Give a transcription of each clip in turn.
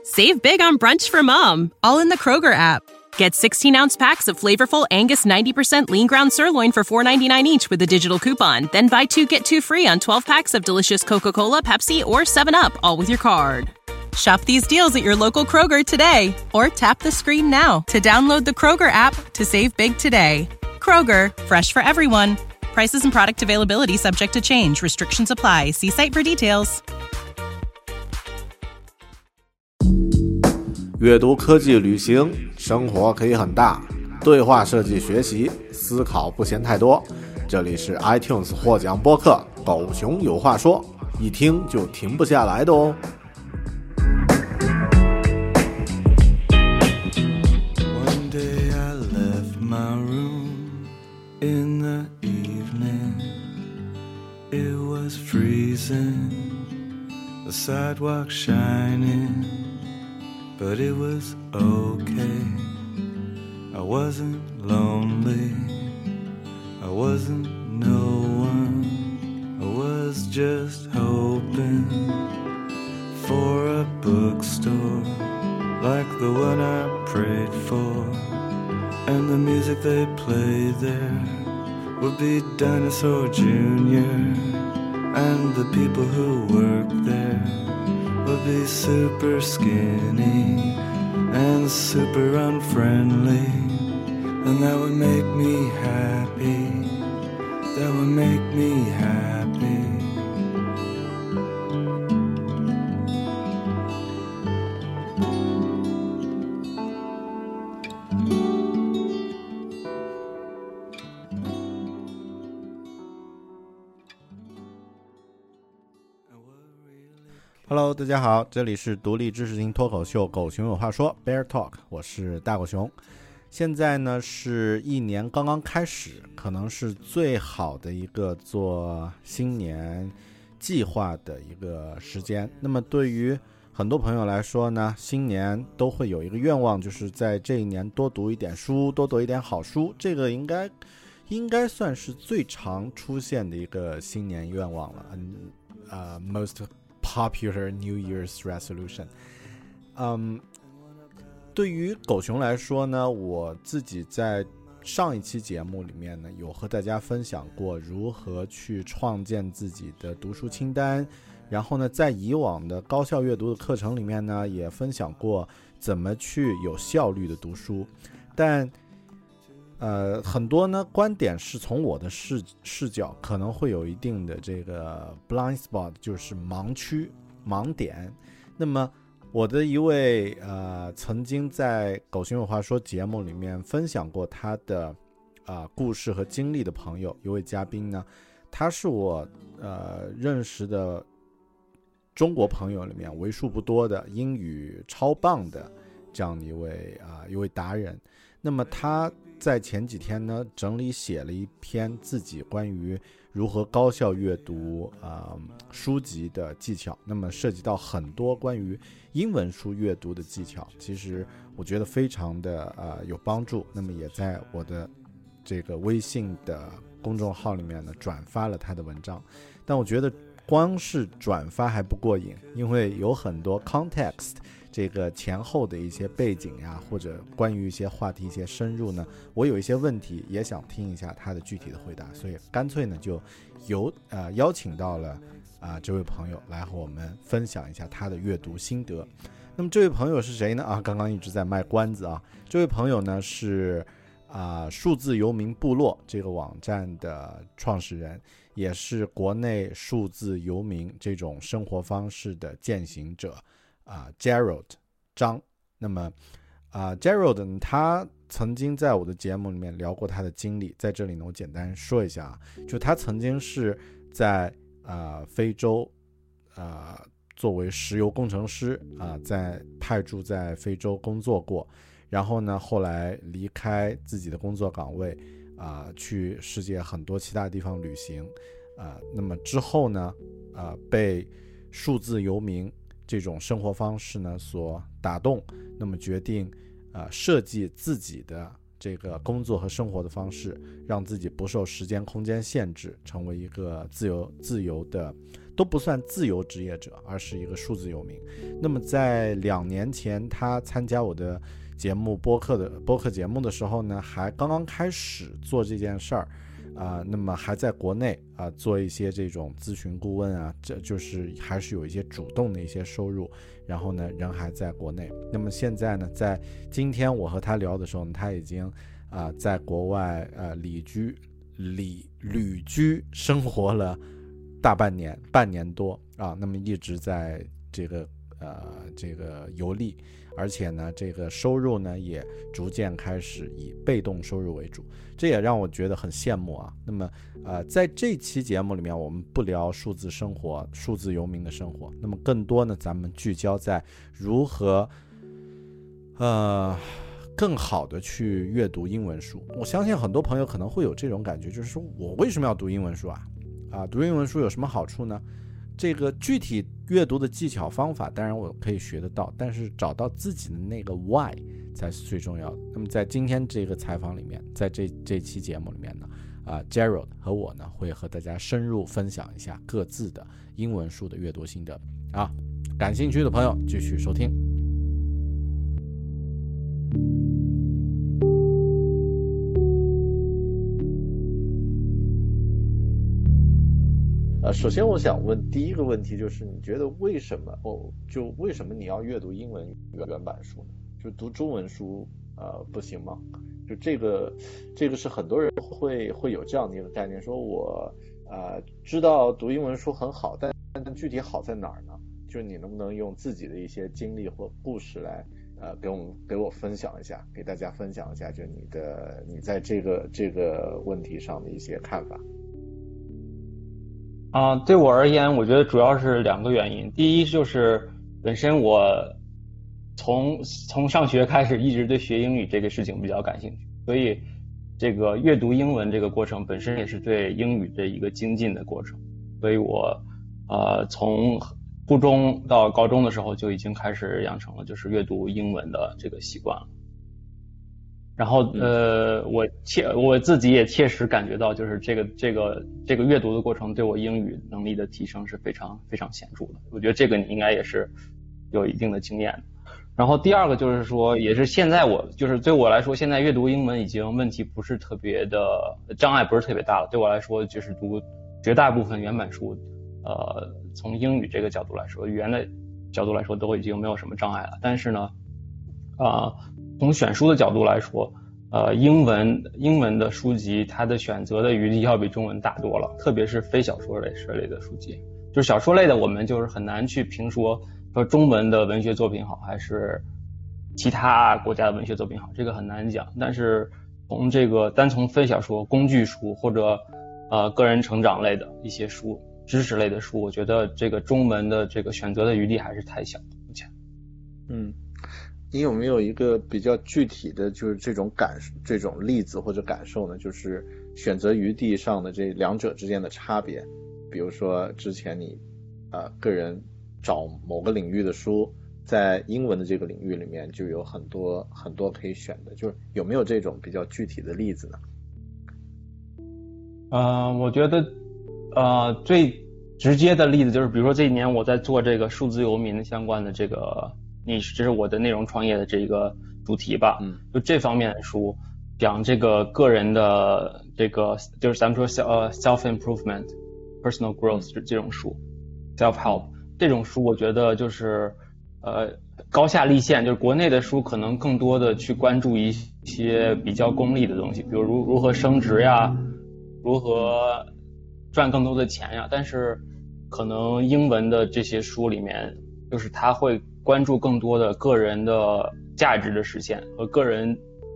Save big on brunch for mom, all in the Kroger app. Get 16-ounce packs of flavorful Angus 90% lean ground sirloin for $4.99 each with a digital coupon. Then buy 2, get 2 free on 12 packs of delicious Coca-Cola, Pepsi, or 7-Up, all with your card. Shop these deals at your local Kroger today, or tap the screen now to download the Kroger app to save big today. Kroger, fresh for everyone. Prices and product availability subject to change. Restrictions apply. See site for details. 阅读、科技、旅行，生活可以很大。对话设计学习，思考不嫌太多。这里是 iTunes 获奖播客《狗熊有话说》，一听就停不下来的哦。 One day I left my room in the evening. It was freezing, the sidewalk shining.But it was okay. I wasn't lonely. I wasn't no one. I was just hoping for a bookstore like the one I prayed for. And the music they play there would be Dinosaur Jr. And the people who work there.Would be super skinny and super unfriendly, and that would make me happy. That would make me happy.Hello， 大家好，这里是独立知识型脱口秀《狗熊有话说》Bear Talk， 我是大狗熊。现在呢是一年刚刚开始，可能是最好的一个做新年计划的一个时间。那么对于很多朋友来说呢，新年都会有一个愿望，就是在这一年多读一点书，多读一点好书。这个应该算是最常出现的一个新年愿望了。most popular New Year's resolution。对于狗熊来说呢，我自己在上一期节目里面呢，有和大家分享过如何去创建自己的读书清单，然后呢，在以往的高效阅读的课程里面呢，也分享过怎么去有效率的读书。但很多呢观点是从我的视角可能会有一定的这个 blind spot， 就是盲区盲点。那么我的一位曾经在狗熊有话说节目里面分享过他的故事和经历的朋友，一位嘉宾呢，他是我认识的中国朋友里面为数不多的英语超棒的这样的一位达人。那么他在前几天呢整理写了一篇自己关于如何高效阅读书籍的技巧，那么涉及到很多关于英文书阅读的技巧，其实我觉得非常的有帮助。那么也在我的这个微信的公众号里面呢转发了他的文章。但我觉得光是转发还不过瘾，因为有很多 context， 这个前后的一些背景呀，或者关于一些话题一些深入呢，我有一些问题也想听一下他的具体的回答，所以干脆呢就邀请到了这位朋友来和我们分享一下他的阅读心得。那么这位朋友是谁呢？刚刚一直在卖关子啊。这位朋友呢是数字游民部落这个网站的创始人，也是国内数字游民这种生活方式的践行者Gerald 张。那么Gerald 呢，他曾经在我的节目里面聊过他的经历，在这里呢我简单说一下就他曾经是在非洲作为石油工程师在派驻在非洲工作过，然后呢后来离开自己的工作岗位去世界很多其他地方旅行那么之后呢被数字游民这种生活方式呢所打动，那么决定设计自己的这个工作和生活的方式，让自己不受时间空间限制，成为一个自由的都不算自由职业者，而是一个数字游民。那么在2年前他参加我的节目播客节目的时候呢，还刚刚开始做这件事儿那么还在国内做一些这种咨询顾问这就是还是有一些主动的一些收入，然后呢人还在国内。那么现在呢，在今天我和他聊的时候呢，他已经在国外旅居生活了大半年多那么一直在这个游历，而且呢这个收入呢也逐渐开始以被动收入为主，这也让我觉得很羡慕那么在这期节目里面，我们不聊数字生活、数字游民的生活，那么更多呢咱们聚焦在如何更好的去阅读英文书。我相信很多朋友可能会有这种感觉，就是说我为什么要读英文书读英文书有什么好处呢？这个具体阅读的技巧方法当然我可以学得到，但是找到自己的那个 why 才是最重要的。那么在今天这个采访里面，在这期节目里面呢Gerald 和我呢会和大家深入分享一下各自的英文书的阅读心得感兴趣的朋友继续收听。首先我想问第一个问题，就是你觉得为什么你要阅读英文原版书呢？就读中文书不行吗？就这个是很多人会有这样的一个概念，说我知道读英文书很好，但具体好在哪儿呢？就你能不能用自己的一些经历或故事来给我分享一下，给大家分享一下，就你在这个问题上的一些看法。 对我而言，我觉得主要是2个原因。第一就是本身我从上学开始一直对学英语这个事情比较感兴趣，所以这个阅读英文这个过程本身也是对英语的一个精进的过程。所以我从初中到高中的时候就已经开始养成了就是阅读英文的这个习惯了。然后我自己也切实感觉到，就是这个阅读的过程对我英语能力的提升是非常非常显著的。我觉得这个你应该也是有一定的经验的。然后第二个就是说，也是现在就是对我来说，现在阅读英文已经问题不是特别的，障碍不是特别大了。对我来说，就是读绝大部分原版书，从英语这个角度来说，语言的角度来说都已经没有什么障碍了。但是呢，从选书的角度来说，英文的书籍它的选择的余地要比中文大多了，特别是非小说类的书籍。就是小说类的我们就是很难去评说中文的文学作品好还是其他国家的文学作品好，这个很难讲。但是单从非小说、工具书或者个人成长类的一些书、知识类的书，我觉得这个中文的这个选择的余地还是太小了目前。 你有没有一个比较具体的就是这种例子或者感受呢？就是选择余地上的这两者之间的差别。比如说之前你个人找某个领域的书，在英文的这个领域里面就有很多很多可以选的，就是有没有这种比较具体的例子呢？ 我觉得最直接的例子就是，比如说这一年我在做这个数字游民相关的这是我的内容创业的这个主题吧。就这方面的书，讲这个个人的这个就是咱们说self improvement、personal growth 这种书 ，self help 这种书，我觉得就是高下立现，就是国内的书可能更多的去关注一些比较功利的东西，比如如何升职呀，如何赚更多的钱呀，但是可能英文的这些书里面，就是他会关注更多的个人的价值的实现和个人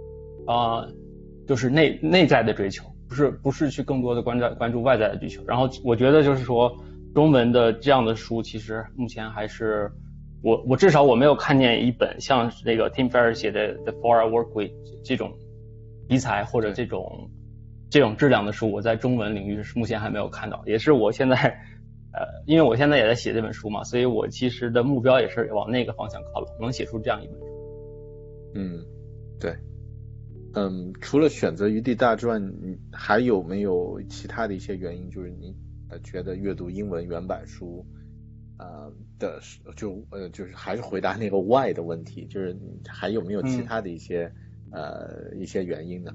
就是内在的追求，不是去更多的关注外在的追求。然后我觉得就是说中文的这样的书其实目前还是我至少我没有看见一本像那个 Tim Ferriss 写的 The 4-Hour Workweek 这种题材或者这种质量的书，我在中文领域是目前还没有看到。也是我现在因为我现在也在写这本书嘛，所以我其实的目标也是往那个方向靠拢，能写出这样一本书。 对。除了选择余地大之外，你还有没有其他的一些原因，就是你觉得阅读英文原版书就是还是回答那个 why 的问题，就是还有没有其他的一些原因呢？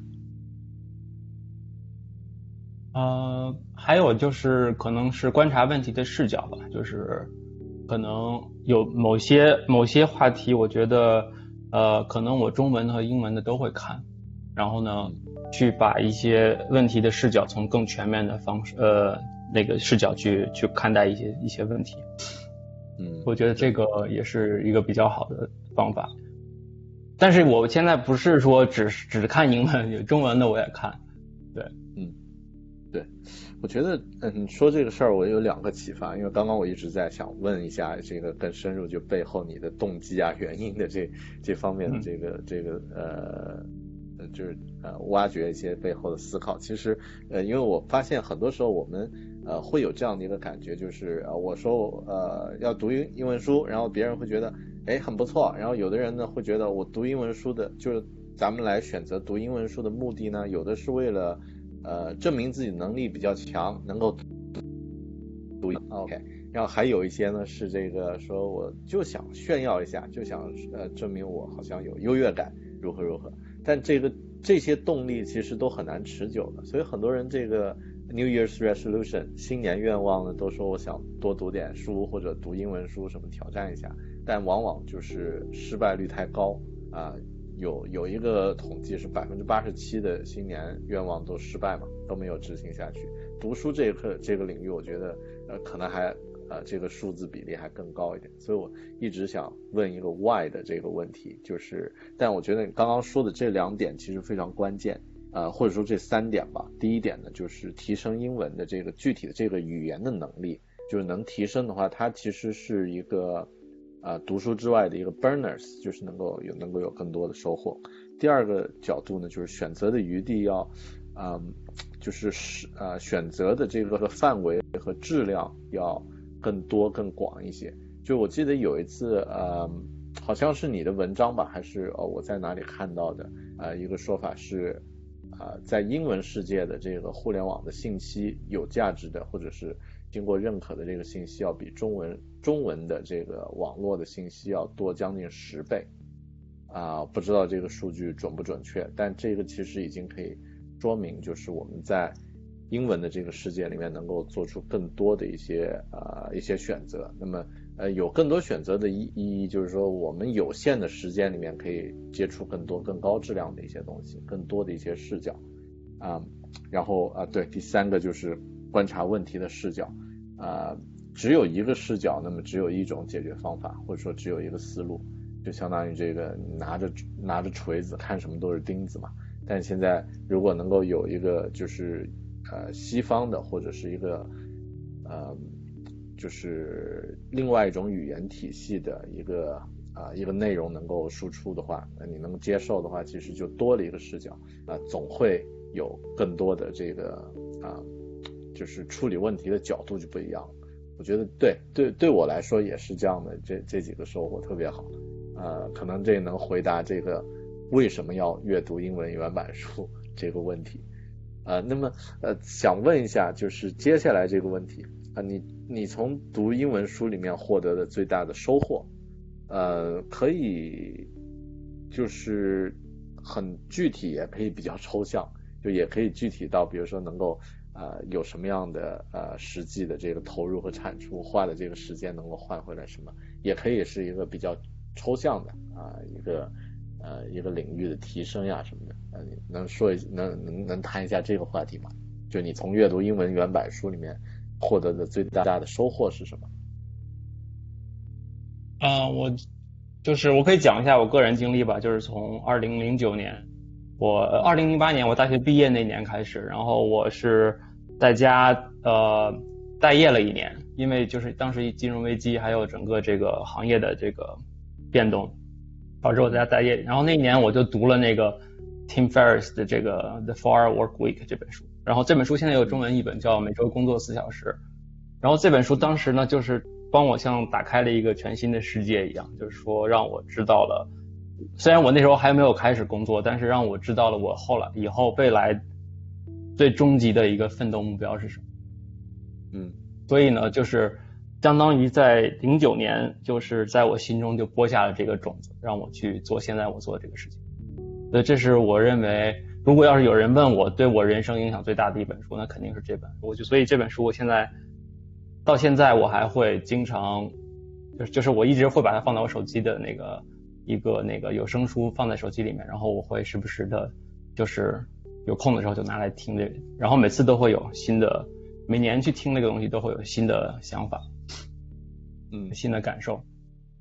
还有就是可能是观察问题的视角吧，就是可能有某些话题，我觉得可能我中文和英文的都会看，然后呢去把一些问题的视角从更全面的方式那个视角去看待一些问题。我觉得这个也是一个比较好的方法。但是我现在不是说只看英文，中文的我也看。对， 对，我觉得你说这个事儿我有2个启发，因为刚刚我一直在想问一下这个更深入，就背后你的动机啊、原因的这方面的就是挖掘一些背后的思考。其实因为我发现很多时候我们会有这样的一个感觉，就是我说要读英文书，然后别人会觉得很不错，然后有的人呢会觉得我读英文书的，就是咱们来选择读英文书的目的呢，有的是为了证明自己能力比较强，能够读 OK， 然后还有一些呢是这个说我就想炫耀一下，就想证明我好像有优越感，如何，但这些动力其实都很难持久的，所以很多人这个 New Year's Resolution 新年愿望呢都说我想多读点书或者读英文书什么挑战一下，但往往就是失败率太高有一个统计是87%的新年愿望都失败嘛，都没有执行下去。读书这个领域，我觉得可能还这个数字比例还更高一点。所以我一直想问一个 why 的这个问题，就是但我觉得你刚刚说的这2点其实非常关键或者说这3点吧。第一点呢，就是提升英文的这个具体的这个语言的能力，就是能提升的话，它其实是一个读书之外的一个 burners， 就是能够有更多的收获。第二个角度呢，就是选择的余地要就是选择的这个范围和质量要更多更广一些。就我记得有一次好像是你的文章吧，还是我在哪里看到的一个说法是在英文世界的这个互联网的信息有价值的或者是经过认可的这个信息要比中文的这个网络的信息要多将近10倍不知道这个数据准不准确，但这个其实已经可以说明就是我们在英文的这个世界里面能够做出更多的一些选择。那么有更多选择的意义就是说我们有限的时间里面可以接触更多更高质量的一些东西，更多的一些视角然后对，第3个就是观察问题的视角只有一个视角，那么只有一种解决方法，或者说只有一个思路，就相当于这个拿着锤子看什么都是钉子嘛。但现在如果能够有一个就是西方的或者是一个就是另外一种语言体系的一个内容能够输出的话，你能接受的话，其实就多了一个视角总会有更多的这个就是处理问题的角度就不一样了。我觉得对我来说也是这样的，这几个收获特别好可能这能回答这个为什么要阅读英文原版书这个问题那么想问一下，就是接下来这个问题你从读英文书里面获得的最大的收获可以就是很具体，也可以比较抽象，就也可以具体到比如说能够有什么样的实际的这个投入和产出，花的这个时间能够换回来什么，也可以是一个比较抽象的一个领域的提升呀什么的能谈一下这个话题吗？就你从阅读英文原版书里面获得的最大的收获是什么？ 我可以讲一下我个人经历吧，就是从2008年我大学毕业那年开始，然后我是在家待业了1年，因为就是当时金融危机还有整个这个行业的这个变动导致我在家待业，然后那一年我就读了那个 Tim Ferriss 的这个 The 4-Hour Work Week 这本书，然后这本书现在有中文译本叫每周工作4小时，然后这本书当时呢就是帮我像打开了一个全新的世界一样，就是说让我知道了，虽然我那时候还没有开始工作，但是让我知道了我以后未来最终极的一个奋斗目标是什么。 所以呢，就是相当于在09年，就是在我心中就播下了这个种子，让我去做现在我做的这个事情。所以这是我认为，如果要是有人问我对我人生影响最大的一本书，那肯定是这本。所以这本书我到现在我还会经常，就是我一直会把它放到我手机的一个有声书放在手机里面，然后我会时不时的，就是有空的时候就拿来听这个，然后每次都会有新的，每年去听这个东西都会有新的想法，新的感受。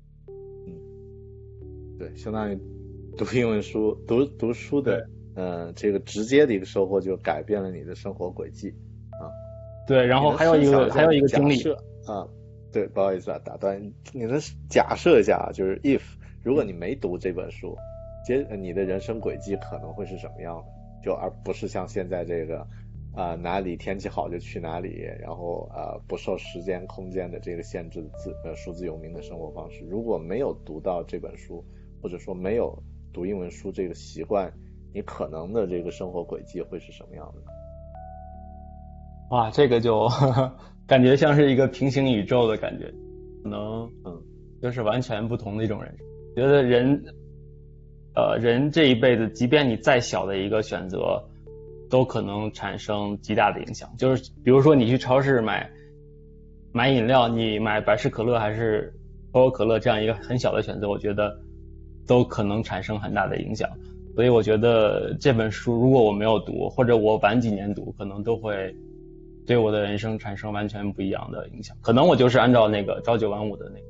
对，相当于读英文书，读书的这个直接的一个收获就改变了你的生活轨迹啊。 对，然后还有一个经历啊，对，不好意思啊，打断你能假设一下啊，就是 if 如果你没读这本书，你的人生轨迹可能会是什么样的？就而不是像现在这个哪里天气好就去哪里，然后不受时间空间的这个限制的数字游民的生活方式。如果没有读到这本书，或者说没有读英文书这个习惯，你可能的这个生活轨迹会是什么样的？ 哇，这个就感觉像是一个平行宇宙的感觉，可能就是完全不同的一种人。觉得人这一辈子，即便你再小的一个选择，都可能产生极大的影响。就是比如说你去超市买饮料，你买百事可乐还是可口可乐这样一个很小的选择，我觉得都可能产生很大的影响。所以我觉得这本书如果我没有读，或者我晚几年读，可能都会对我的人生产生完全不一样的影响。可能我就是按照那个朝9晚5的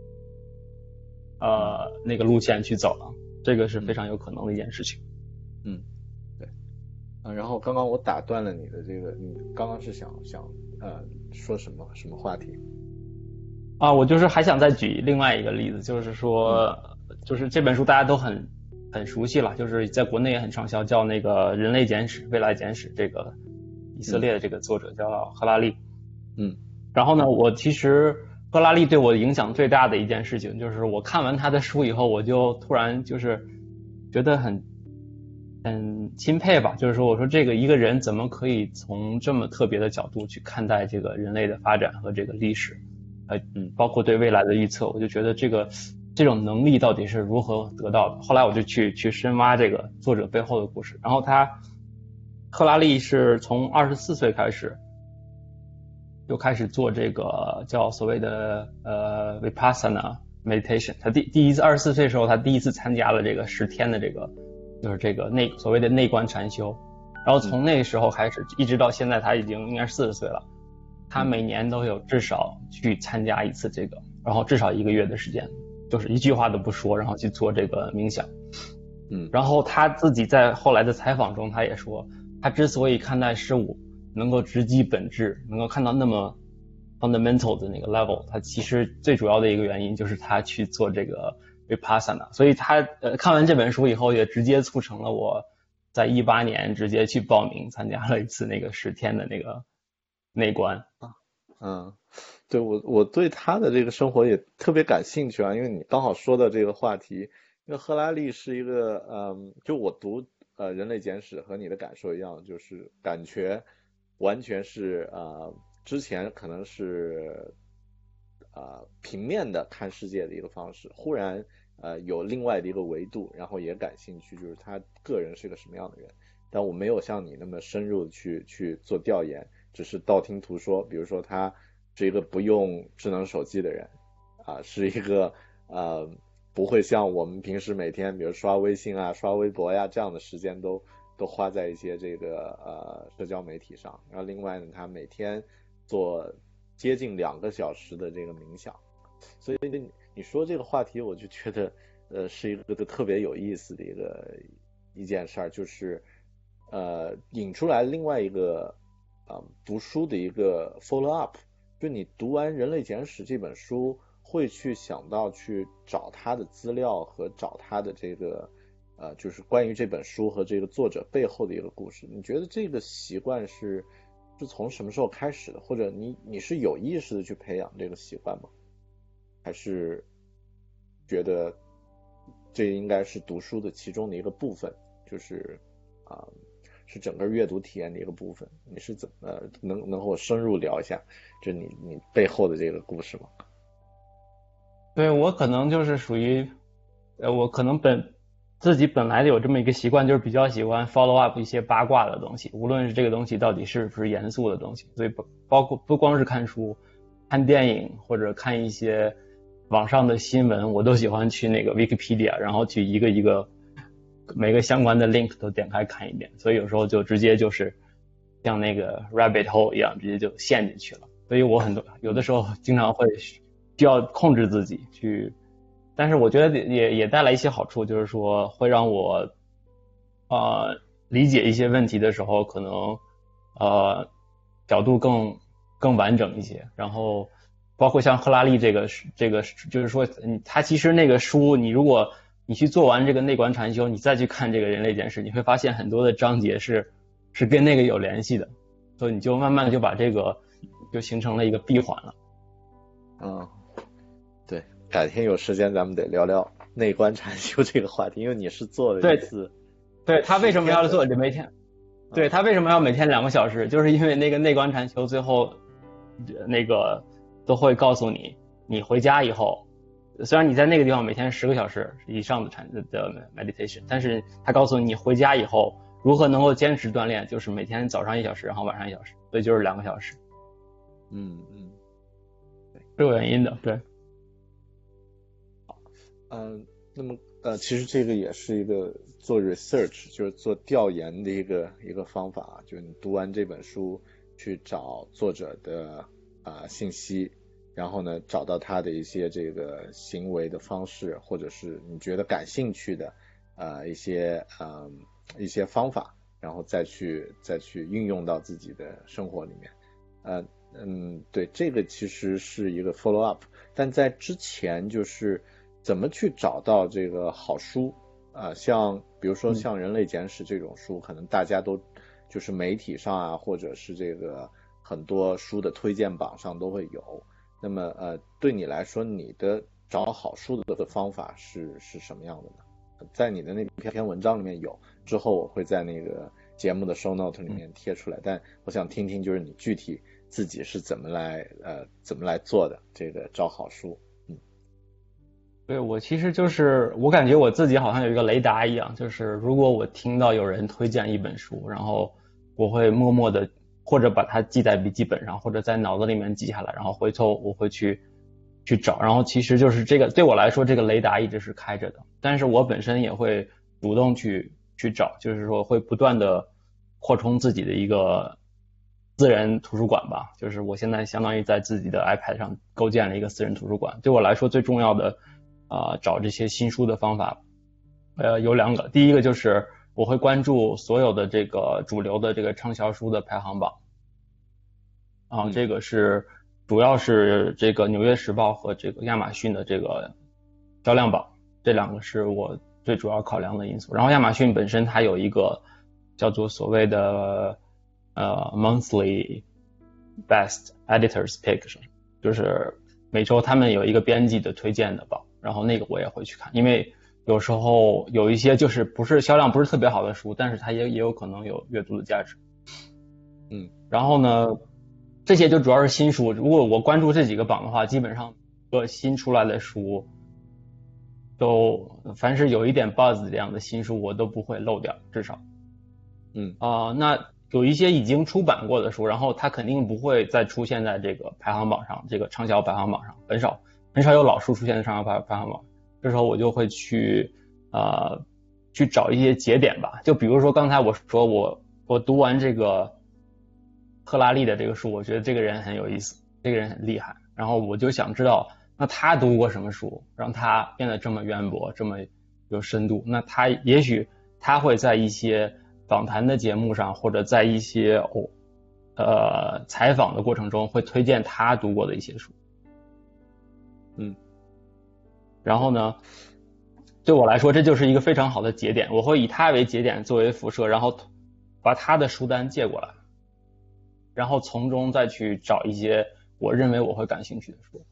那个路线去走了，这个是非常有可能的一件事情。 对。然后刚刚我打断了你的这个，你刚刚是想说什么话题？ 我就是还想再举另外一个例子，就是说，就是这本书大家都很熟悉了，就是在国内也很畅销，叫那个《人类简史》《未来简史》，这个以色列的这个作者叫赫拉利。然后呢，我其实赫拉利对我影响最大的一件事情，就是我看完他的书以后，我就突然就是觉得很钦佩吧，就是说我说这个一个人怎么可以从这么特别的角度去看待这个人类的发展和这个历史，包括对未来的预测，我就觉得这种能力到底是如何得到的。后来我就去深挖这个作者背后的故事，然后赫拉利是从24岁开始就开始做这个叫所谓的Vipassana meditation。他24岁的时候，他第一次参加了这个10天的这个就是这个所谓的内观禅修，然后从那时候开始一直到现在，他已经应该是40岁了。他每年都有至少去参加一次这个，然后至少1个月的时间，就是一句话都不说，然后去做这个冥想。然后他自己在后来的采访中，他也说，他之所以看待事物能够直击本质，能够看到那么 fundamental 的那个 level， 他其实最主要的一个原因就是他去做这个 Vipassana。所以他看完这本书以后，也直接促成了我在18年直接去报名参加了一次那个10天的那个内观。 对，我对他的这个生活也特别感兴趣啊，因为你刚好说到这个话题。因为赫拉利是一个就我读人类简史和你的感受一样，就是感觉完全是之前可能是平面的看世界的一个方式，忽然有另外的一个维度，然后也感兴趣，就是他个人是个什么样的人。但我没有像你那么深入的去做调研，只是道听途说。比如说他是一个不用智能手机的人是一个不会像我们平时每天比如刷微信刷微博这样的时间都花在一些这个社交媒体上。然后另外呢，他每天做接近2个小时的这个冥想。所以你说这个话题，我就觉得是一个特别有意思的一件事儿，就是引出来另外一个读书的一个 follow up。就你读完《人类简史》这本书，会去想到去找他的资料和找他的这个就是关于这本书和这个作者背后的一个故事。你觉得这个习惯是从什么时候开始的？或者你是有意识的去培养这个习惯吗？还是觉得这应该是读书的其中的一个部分，就是是整个阅读体验的一个部分。你是怎么能和我深入聊一下，就你背后的这个故事吗？ 对，我可能就是属于，我可能自己本来有这么一个习惯，就是比较喜欢 follow up 一些八卦的东西，无论是这个东西到底是不是严肃的东西，所以包括不光是看书、看电影或者看一些网上的新闻，我都喜欢去那个 Wikipedia， 然后去一个一个每个相关的 link 都点开看一遍，所以有时候就直接就是像那个 rabbit hole 一样，直接就陷进去了。所以我有的时候经常会需要控制自己去，但是我觉得也带来一些好处，就是说会让我理解一些问题的时候，可能角度更完整一些。然后包括像赫拉利这个就是说他其实那个书，如果你去做完这个内观禅修，你再去看这个人类简史，你会发现很多的章节是跟那个有联系的，所以你就慢慢就把这个就形成了一个闭环了。 对，改天有时间咱们得聊聊内观禅修这个话题，因为你是做了一次。 对，他为什么要做每天？对，他为什么要每天2个小时？就是因为那个内观禅修最后那个都会告诉你，你回家以后，虽然你在那个地方每天10个小时以上的meditation， 但是他告诉你回家以后如何能够坚持锻炼，就是每天早上1小时，然后晚上1小时，所以就是2个小时。是有原因的，对。 那么其实这个也是一个做 research， 就是做调研的一个方法，就是你读完这本书去找作者的信息，然后呢找到他的一些这个行为的方式，或者是你觉得感兴趣的一些方法，然后再去运用到自己的生活里面。对，这个其实是一个 follow up， 但在之前就是怎么去找到这个好书像比如说像《人类简史》这种书，可能大家都就是媒体上或者是这个很多书的推荐榜上都会有。那么对你来说，你的找好书的方法是什么样的呢？在你的那篇文章里面有，之后我会在那个节目的 show note 里面贴出来，但我想听听就是你具体自己是怎么来做的这个找好书。 对，我其实就是我感觉我自己好像有一个雷达一样，就是如果我听到有人推荐一本书，然后我会默默的或者把它记在笔记本上，或者在脑子里面记下来，然后回头我会去找。然后其实就是这个对我来说，这个雷达一直是开着的，但是我本身也会主动去找，就是说会不断的扩充自己的一个私人图书馆吧。就是我现在相当于在自己的 iPad 上构建了一个私人图书馆。对我来说最重要的找这些新书的方法有2个。第一个就是我会关注所有的这个主流的这个畅销书的排行榜这个是主要是这个纽约时报和这个亚马逊的这个销量榜，这2个是我最主要考量的因素。然后亚马逊本身它有一个叫做所谓的monthly best editors pick， 就是每周他们有一个编辑的推荐的榜，然后那个我也会去看，因为有时候有一些就是销量不是特别好的书，但是它也有可能有阅读的价值。然后呢这些就主要是新书，如果我关注这几个榜的话，基本上新出来的书都凡是有一点 buzz 这样的新书我都不会漏掉，至少那有一些已经出版过的书，然后它肯定不会再出现在这个排行榜上，这个畅销排行榜上，很少有老书出现在畅销排行榜。这时候我就会去找一些节点吧，就比如说刚才我说我读完这个赫拉利的这个书，我觉得这个人很有意思，这个人很厉害，然后我就想知道那他读过什么书让他变得这么渊博这么有深度。那也许他会在一些访谈的节目上，或者在一些采访的过程中会推荐他读过的一些书。然后呢对我来说这就是一个非常好的节点，我会以他为节点作为辐射，然后把他的书单借过来，然后从中再去找一些我认为我会感兴趣的书。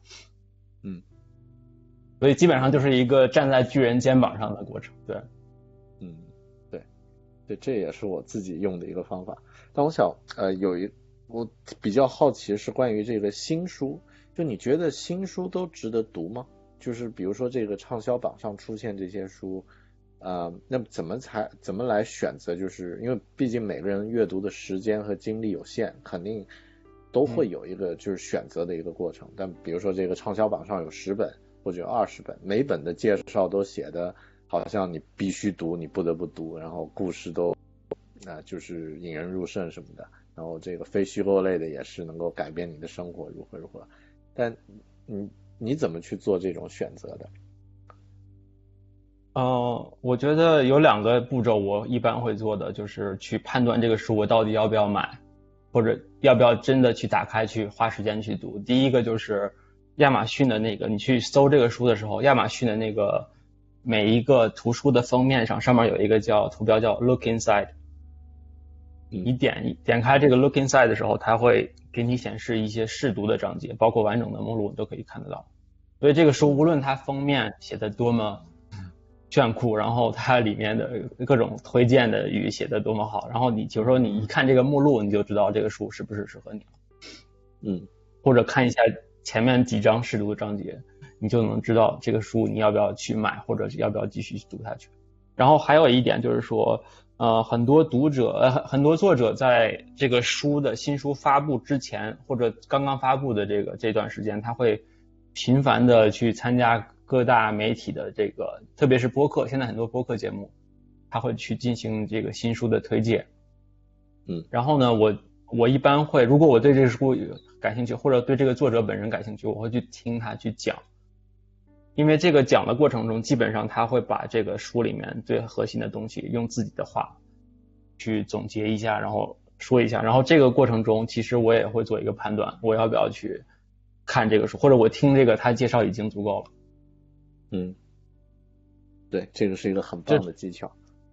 所以基本上就是一个站在巨人肩膀上的过程。对。 对。 对，这也是我自己用的一个方法。但我想我比较好奇是关于这个新书，就你觉得新书都值得读吗？就是比如说这个畅销榜上出现这些书，那么怎么来选择？就是因为毕竟每个人阅读的时间和精力有限，肯定都会有一个就是选择的一个过程。但比如说这个畅销榜上有10本或者有20本，每本的介绍都写的好像你必须读，你不得不读，然后故事都就是引人入胜什么的，然后这个非虚构类的也是能够改变你的生活如何如何。但你怎么去做这种选择的？ 我觉得有2个步骤我一般会做的，就是去判断这个书我到底要不要买，或者要不要真的去打开去花时间去读。第一个就是亚马逊的那个，你去搜这个书的时候，亚马逊的那个每一个图书的封面上面有一个图标叫 Look Inside， 你点开这个 Look Inside 的时候，它会给你显示一些试读的章节，包括完整的目录都可以看得到。所以这个书无论它封面写的多么炫酷，然后它里面的各种推荐的语写的多么好，然后你就是说你一看这个目录，你就知道这个书是不是适合你。或者看一下前面几章试读的章节，你就能知道这个书你要不要去买，或者是要不要继续读下去。然后还有一点就是说很多作者在这个新书发布之前，或者刚刚发布的这段时间，他会频繁的去参加各大媒体的特别是播客，现在很多播客节目他会去进行这个新书的推荐。然后呢我一般会，如果我对这个书感兴趣，或者对这个作者本人感兴趣，我会去听他去讲。因为这个讲的过程中，基本上他会把这个书里面最核心的东西用自己的话去总结一下，然后说一下。然后这个过程中其实我也会做一个判断，我要不要去看这个书，或者我听这个他介绍已经足够了。 对，这个是一个很棒的技巧。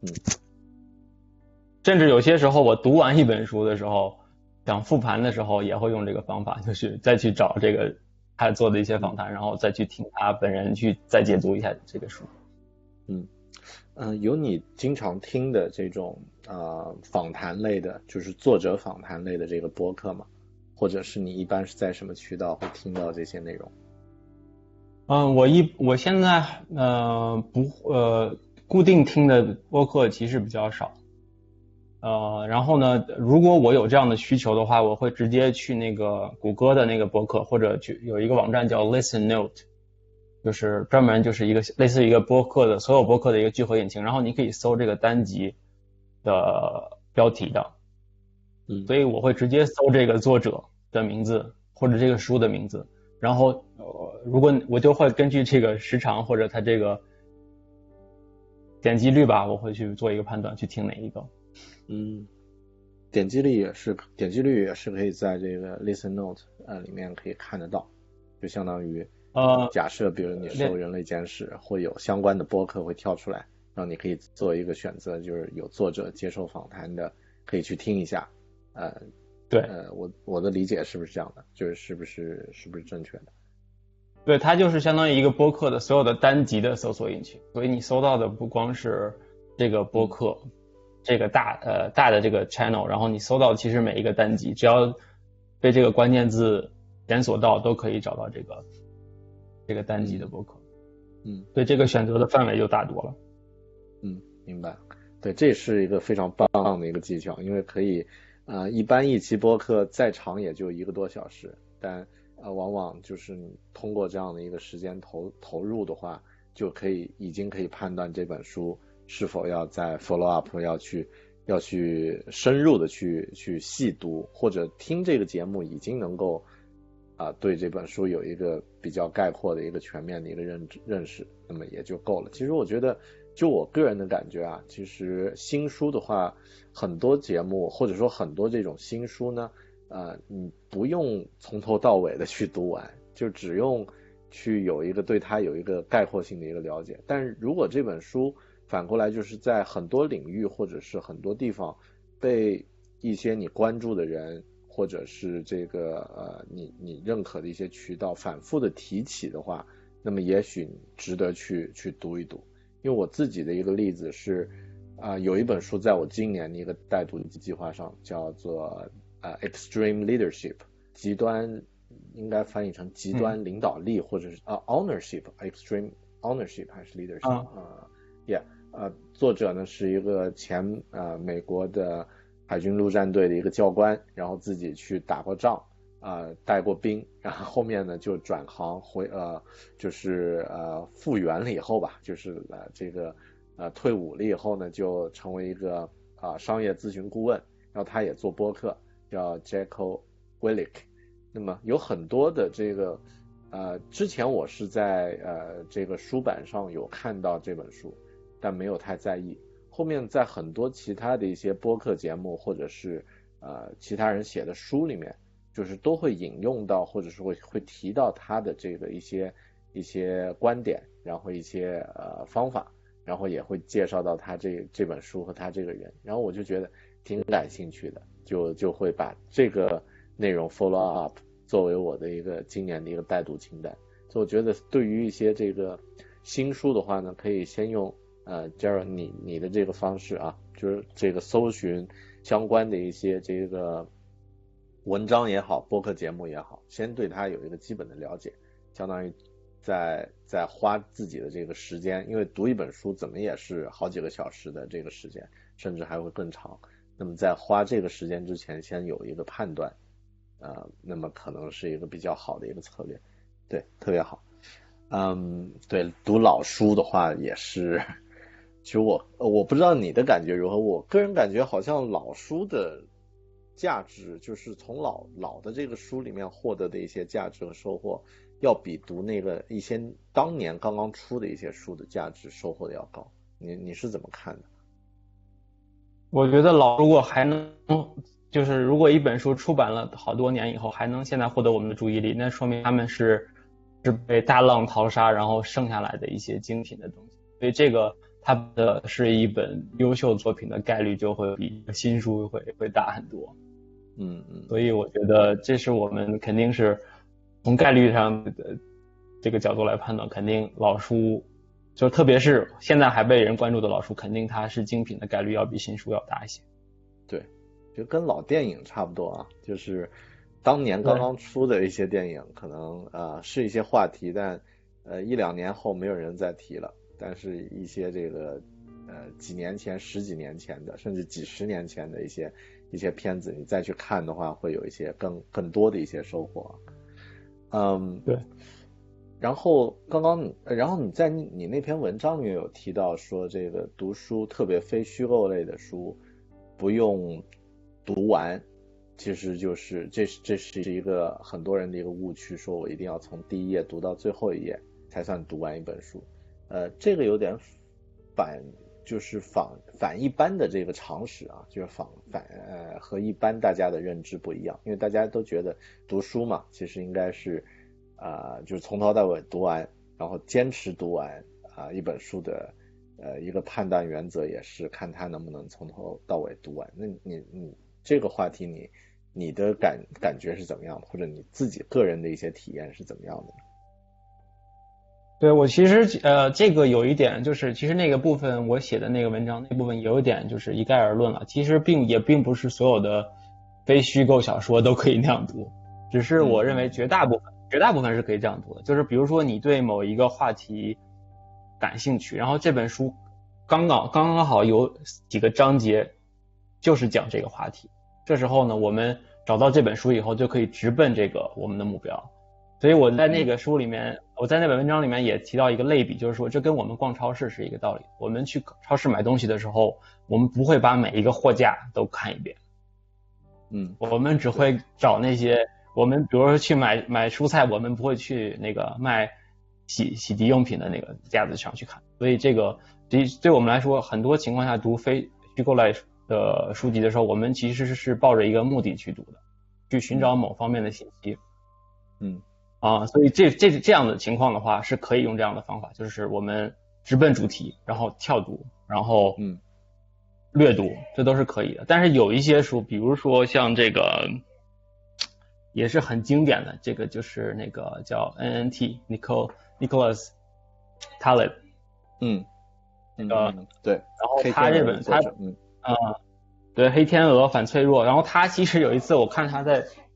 甚至有些时候我读完一本书的时候，想复盘的时候也会用这个方法，就是再去找这个他做的一些访谈，然后再去听他本人去再解读一下这个书。 有你经常听的这种访谈类的，就是作者访谈类的这个播客吗？或者是你一般是在什么渠道会听到这些内容？ 我现在固定听的播客其实比较少。然后呢，如果我有这样的需求的话，我会直接去那个谷歌的那个播客，或者去有一个网站叫 Listen Note， 就是专门就是一个类似于一个播客的所有播客的一个聚合引擎，然后你可以搜这个单集的标题的。所以我会直接搜这个作者的名字或者这个书的名字，然后如果我就会根据这个时长或者它这个点击率吧，我会去做一个判断，去听哪一个。 点击率也是可以在这个 Listen Note 里面可以看得到，就相当于假设比如你搜人类简史，会有相关的播客会跳出来，让你可以做一个选择，就是有作者接受访谈的可以去听一下。 对， 我的理解是不是这样的？就是是不是正确的？ 对，它就是相当于一个播客的所有的单集的搜索引擎，所以你搜到的不光是这个播客，这个大的这个 channel， 然后你搜到其实每一个单集，只要被这个关键字检索到，都可以找到这个单集的播客。对，这个选择的范围就大多了。 明白。对，这是一个非常棒的一个技巧，因为可以一般一期播客再长也就1个多小时，但往往就是你通过这样的一个时间投入的话，就已经可以判断这本书是否要再 follow up， 要去深入的去细读，或者听这个节目已经能够对这本书有一个比较概括的一个全面的一个认识，那么也就够了。其实我觉得就我个人的感觉其实新书的话，很多节目或者说很多这种新书呢，你不用从头到尾的去读完，就只用去对它有一个概括性的一个了解。但是如果这本书反过来就是在很多领域或者是很多地方被一些你关注的人或者是这个你认可的一些渠道反复的提起的话，那么也许值得去读一读。因为我自己的一个例子是有一本书在我今年的一个带读计划上，叫做Extreme Leadership， 极端应该翻译成极端领导力，或者是ownership， Extreme ownership 还是 leadership作者呢是一个前美国的海军陆战队的一个教官，然后自己去打过仗带过兵，然后后面呢就转行就是复员了以后吧，就是这个退伍了以后呢就成为一个商业咨询顾问，然后他也做播客叫 Jocko Willink。 那么有很多的这个之前我是在这个书版上有看到这本书，但没有太在意，后面在很多其他的一些播客节目或者是其他人写的书里面，就是都会引用到或者是会提到他的这个一些观点，然后一些方法，然后也会介绍到他这本书和他这个人，然后我就觉得挺感兴趣的，就会把这个内容 follow up 作为我的一个今年的一个带读清单。所以我觉得对于一些这个新书的话呢，可以先用Jared 你的这个方式就是这个搜寻相关的一些这个文章也好，播客节目也好，先对它有一个基本的了解，相当于在花自己的这个时间，因为读一本书怎么也是好几个小时的这个时间，甚至还会更长，那么在花这个时间之前先有一个判断那么可能是一个比较好的一个策略。对，特别好。对，读老书的话也是，其实我不知道你的感觉如何，我个人感觉好像老书的价值，就是从老的这个书里面获得的一些价值和收获，要比读那个一些当年刚刚出的一些书的价值收获的要高。你是怎么看的？ 我觉得如果还能就是如果一本书出版了好多年以后还能现在获得我们的注意力，那说明他们是被大浪淘沙然后剩下来的一些精品的东西，所以这个它的是一本优秀作品的概率就会比新书会大很多。所以我觉得这是我们肯定是从概率上的这个角度来判断，肯定老书就特别是现在还被人关注的老书，肯定它是精品的概率要比新书要大一些。 对，就跟老电影差不多就是当年刚刚出的一些电影可能是一些话题，但一两年后没有人再提了，但是一些这个几年前十几年前的甚至几十年前的一些片子，你再去看的话会有一些更多的一些收获。 对。 然后你在你那篇文章里面有提到说，这个读书特别非虚构类的书不用读完，其实就是这是一个很多人的一个误区，说我一定要从第一页读到最后一页才算读完一本书。这个有点反一般的这个常识就是和一般大家的认知不一样，因为大家都觉得读书嘛，其实应该是就是从头到尾读完，然后坚持读完一本书的一个判断原则也是看他能不能从头到尾读完。那你这个话题你的感觉是怎么样的，或者你自己个人的一些体验是怎么样的？ 对，我其实这个有一点就是其实那个部分我写的那个文章那部分有一点就是一概而论了，其实并不是所有的非虚构小说都可以那样读，只是我认为绝大部分是可以这样读的。就是比如说你对某一个话题感兴趣，然后这本书刚刚好有几个章节就是讲这个话题，这时候呢我们找到这本书以后就可以直奔这个我们的目标。所以我在那个书里面，我在那本文章里面也提到一个类比，就是说这跟我们逛超市是一个道理。我们去超市买东西的时候，我们不会把每一个货架都看一遍，我们只会找那些，我们比如说去买蔬菜，我们不会去那个卖洗涤用品的那个架子上去看。所以这个对我们来说，很多情况下读非虚构类的书籍的时候，我们其实是抱着一个目的去读的，去寻找某方面的信息。所以这样的情况的话是可以用这样的方法，就是我们直奔主题，然后跳读，然后略读，这都是可以的。但是有一些书，比如说像这个也是很经典的，这个就是那个叫 NNT Nicholas Taleb， 对， 然后他这本对，黑天鹅反脆弱。然后他其实有一次我看他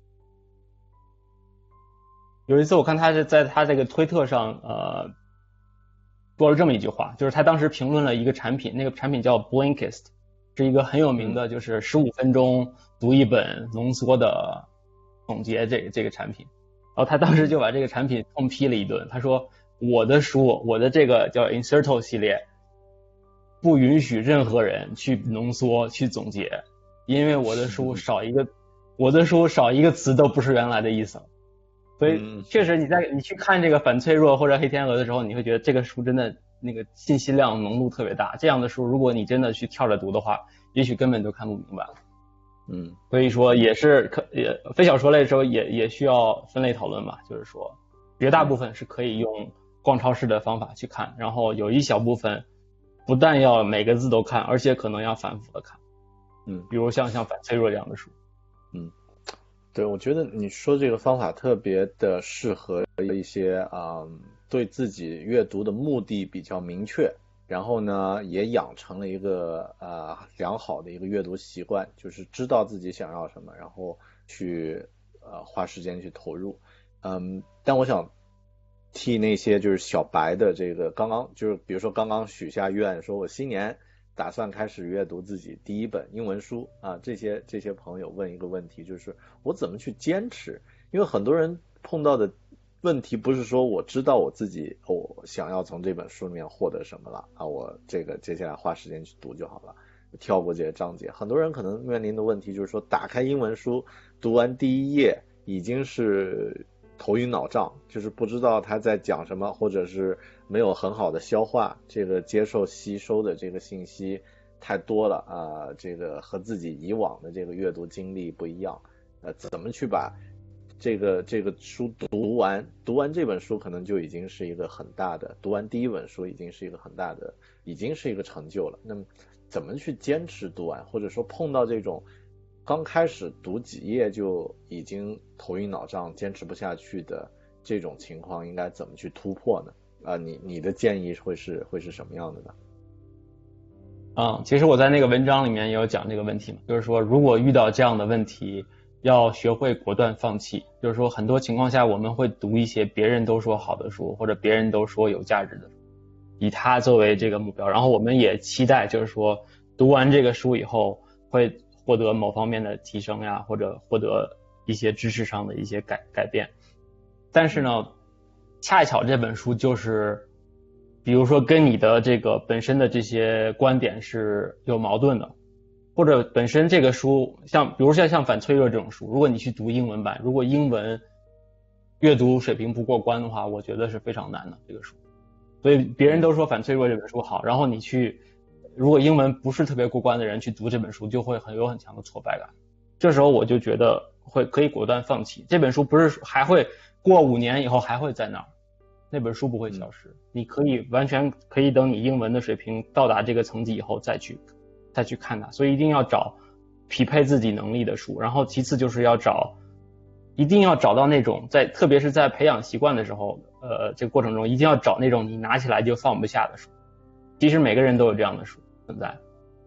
是在他这个推特上说了这么一句话，就是他当时评论了一个产品，那个产品叫 Blinkist， 是一个很有名的，就是15分钟读一本浓缩的总结这个产品。然后他当时就把这个产品痛批了一顿，他说我的这个叫 Inserto 系列不允许任何人去浓缩去总结，因为我的书少一个词都不是原来的意思了。所以确实你去看这个反脆弱或者黑天鹅的时候，你会觉得这个书真的那个信息量浓度特别大，这样的书如果你真的去跳着读的话，也许根本就看不明白了。所以说也非小说类的时候也需要分类讨论吧，就是说绝大部分是可以用逛超市的方法去看，然后有一小部分不但要每个字都看，而且可能要反复的看。比如像反脆弱这样的书。 对，我觉得你说这个方法特别的适合一些对自己阅读的目的比较明确，然后呢也养成了一个良好的一个阅读习惯，就是知道自己想要什么，然后去花时间去投入。但我想替那些就是小白的这个比如说刚刚许下愿说我新年打算开始阅读自己第一本英文书这些朋友问一个问题，就是我怎么去坚持？因为很多人碰到的问题不是说我知道我自己想要从这本书里面获得什么了我这个接下来花时间去读就好了，跳过这些章节。很多人可能面临的问题就是说打开英文书读完第一页已经是头晕脑胀，就是不知道他在讲什么，或者是没有很好的消化，这个接受吸收的这个信息太多了这个和自己以往的这个阅读经历不一样怎么去把这个书读完这本书可能就已经是一个很大的，读完第一本书已经是一个很大的，已经是一个成就了。那么怎么去坚持读完，或者说碰到这种刚开始读几页就已经头晕脑胀坚持不下去的这种情况，应该怎么去突破呢？你的建议会是什么样的呢？ 其实我在那个文章里面也有讲这个问题嘛，就是说如果遇到这样的问题要学会果断放弃。就是说很多情况下我们会读一些别人都说好的书，或者别人都说有价值的书，以它作为这个目标，然后我们也期待就是说读完这个书以后会获得某方面的提升呀，或者获得一些知识上的一些改变。但是呢恰巧这本书就是比如说跟你的这个本身的这些观点是有矛盾的，或者本身这个书比如说像反脆弱这种书，如果你去读英文版，如果英文阅读水平不过关的话，我觉得是非常难的这个书。所以别人都说反脆弱这本书好，然后你去如果英文不是特别过关的人去读这本书，就会有很强的挫败感。这时候我就觉得可以果断放弃。这本书不是还会过5年以后还会在那儿，那本书不会消失，你完全可以等你英文的水平到达这个层级以后再去看它。所以一定要找匹配自己能力的书，然后其次就是一定要找到那种特别是在培养习惯的时候这个过程中一定要找那种你拿起来就放不下的书。其实每个人都有这样的书存在。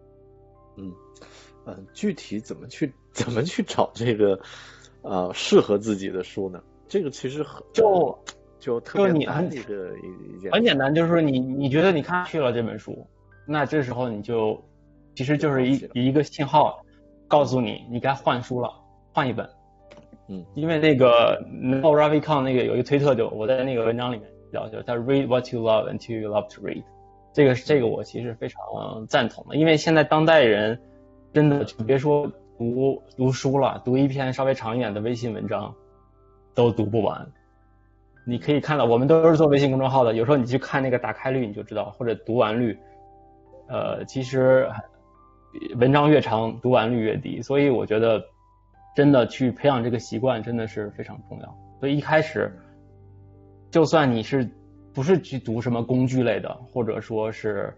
具体怎么去找这个适合自己的书呢？这个其实就特别难的一件很简单，就是说你觉得你看去了这本书，那这时候你就其实就是一个信号告诉你该换书了，换一本。因为那个 Noah Ravikant 那个有一个推特，就我在那个文章里面聊，就是他 read what you love until you love to read。这个我其实非常赞同的，因为现在当代人真的就别说读书了，读一篇稍微长一点的微信文章都读不完。你可以看到我们都是做微信公众号的，有时候你去看那个打开率你就知道，或者读完率其实文章越长读完率越低。所以我觉得真的去培养这个习惯真的是非常重要。所以一开始就算你不是去读什么工具类的，或者说是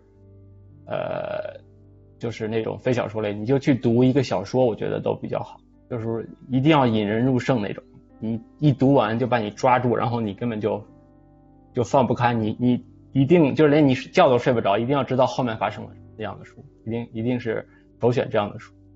就是那种非小说类，你就去读一个小说，我觉得都比较好，就是一定要引人入胜那种，你一读完就把你抓住，然后你根本就放不开，你一定就是连你觉都睡不着，一定要知道后面发生了这样的书，一定是首选这样的书。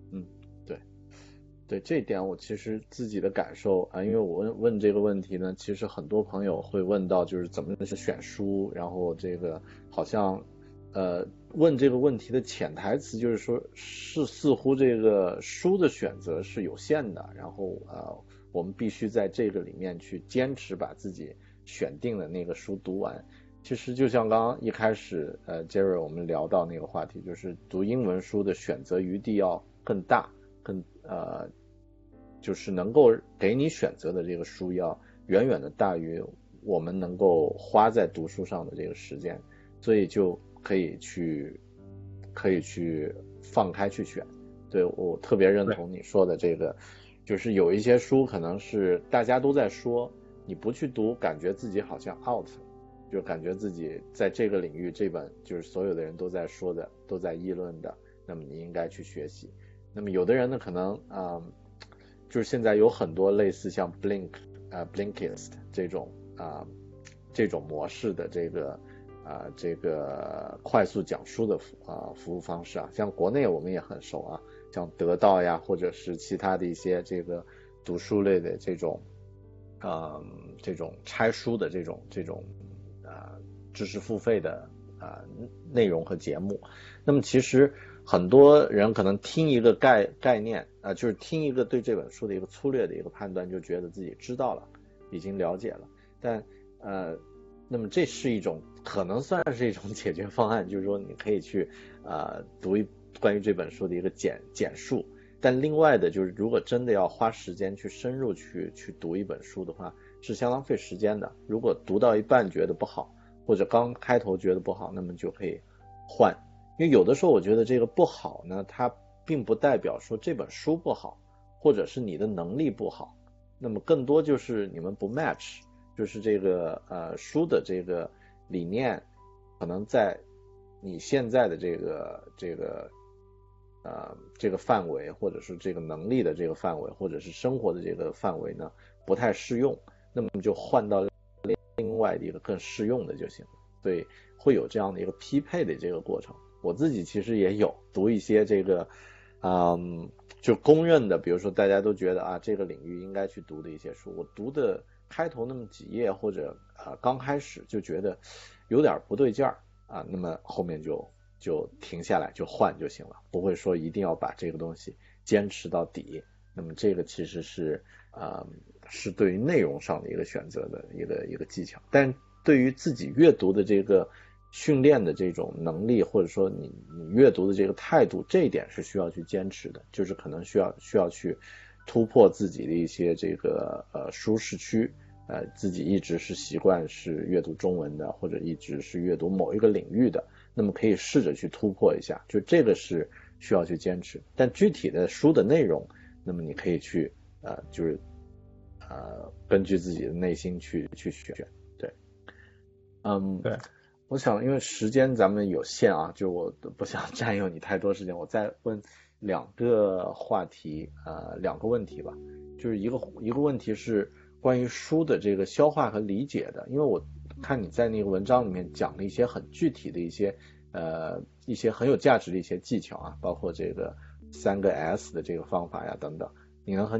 对这一点我其实自己的感受啊，因为我问这个问题呢，其实很多朋友会问到就是怎么去选书，然后这个好像问这个问题的潜台词就是说是似乎这个书的选择是有限的，然后我们必须在这个里面去坚持把自己选定的那个书读完。其实就像刚刚一开始Jerry 我们聊到那个话题，就是读英文书的选择余地要更大，就是能够给你选择的这个书要远远的大于我们能够花在读书上的这个时间，所以就可以去放开去选。对，我特别认同你说的这个，就是有一些书可能是大家都在说，你不去读感觉自己好像 out， 就感觉自己在这个领域这本就是所有的人都在说的都在议论的，那么你应该去学习。那么有的人呢可能就是现在有很多类似像 Blinkist 这种模式的这个快速讲书的服务方式啊，像国内我们也很熟啊，像得到呀，或者是其他的一些这个读书类的这种拆书的这种知识付费的内容和节目。那么其实很多人可能听一个概念就是听一个对这本书的一个粗略的一个判断，就觉得自己知道了，已经了解了。但那么这是一种可能算是一种解决方案，就是说你可以去读关于这本书的一个简述。但另外的就是如果真的要花时间去深入去读一本书的话，是相当费时间的。如果读到一半觉得不好，或者刚开头觉得不好，那么就可以换。因为有的时候我觉得这个不好呢，它并不代表说这本书不好，或者是你的能力不好，那么更多就是你们不 match， 就是这个书的这个理念可能在你现在的这个范围，或者是这个能力的这个范围，或者是生活的这个范围呢不太适用，那么就换到另外的一个更适用的就行了。所以会有这样的一个匹配的这个过程。我自己其实也有读一些这个就公认的，比如说大家都觉得这个领域应该去读的一些书，我读的开头那么几页或者刚开始就觉得有点不对劲儿那么后面就停下来就换就行了，不会说一定要把这个东西坚持到底。那么这个其实是对于内容上的一个选择的一个技巧，但对于自己阅读的这个训练的这种能力，或者说你阅读的这个态度，这一点是需要去坚持的，就是可能需要去突破自己的一些这个舒适区，自己一直是习惯是阅读中文的，或者一直是阅读某一个领域的，那么可以试着去突破一下，就这个是需要去坚持。但具体的书的内容，那么你可以去就是根据自己的内心去选。对， 对。 我想因为时间咱们有限就我不想占用你太多时间，我再问两个话题两个问题吧。就是一个问题是关于书的这个消化和理解的，因为我看你在那个文章里面讲了一些很具体的一些很有价值的一些技巧包括这个3个 S 的这个方法呀等等，你能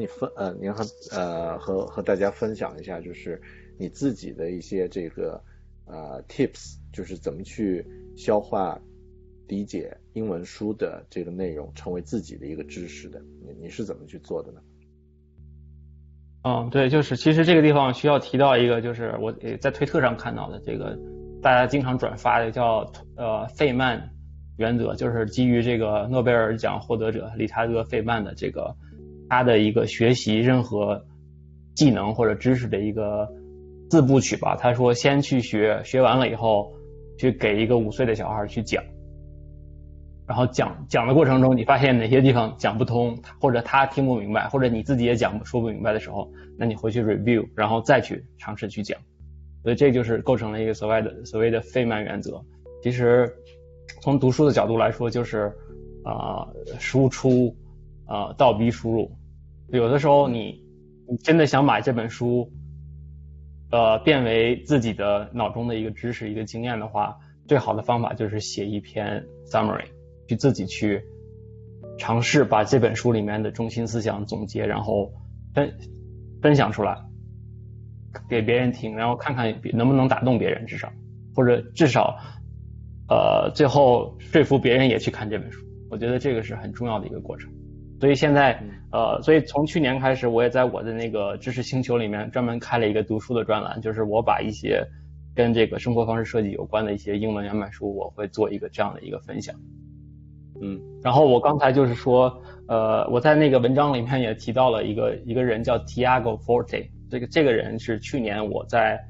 和大家分享一下，就是你自己的一些这个tips， 就是怎么去消化理解英文书的这个内容，成为自己的一个知识的，你是怎么去做的呢？ 对，就是其实这个地方需要提到一个，就是我在推特上看到的这个大家经常转发的叫费曼原则，就是基于这个诺贝尔奖获得者理查德·费曼的这个他的一个学习任何技能或者知识的一个4部曲吧。他说先去学完了以后去给一个5岁的小孩去讲，然后讲的过程中你发现哪些地方讲不通，或者他听不明白，或者你自己也说不明白的时候，那你回去 review 然后再去尝试去讲。所以这就是构成了一个所谓的费曼原则。其实从读书的角度来说，就是输出倒逼输入。有的时候你真的想把这本书变为自己的脑中的一个知识一个经验的话，最好的方法就是写一篇 summary， 去自己去尝试把这本书里面的中心思想总结，然后分享出来给别人听，然后看看能不能打动别人，或者至少最后说服别人也去看这本书。我觉得这个是很重要的一个过程。所以现在所以从去年开始，我也在我的那个知识星球里面专门开了一个读书的专栏，就是我把一些跟这个生活方式设计有关的一些英文原版书，我会做一个这样的一个分享。然后我刚才就是说我在那个文章里面也提到了一个人叫 Tiago Forte， 这个人是去年我在